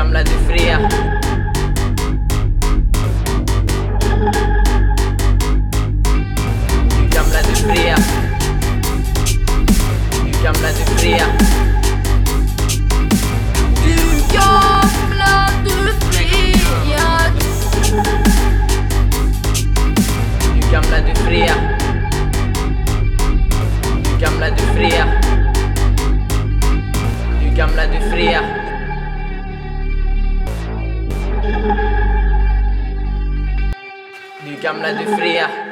gamla, du fria. Du gamla, du fria. Du gamla, du fria. Du gamla, du fria. Du gamla, du fria. Du gamla, du fria. Du gamla, du fria. Du gamla, du fria.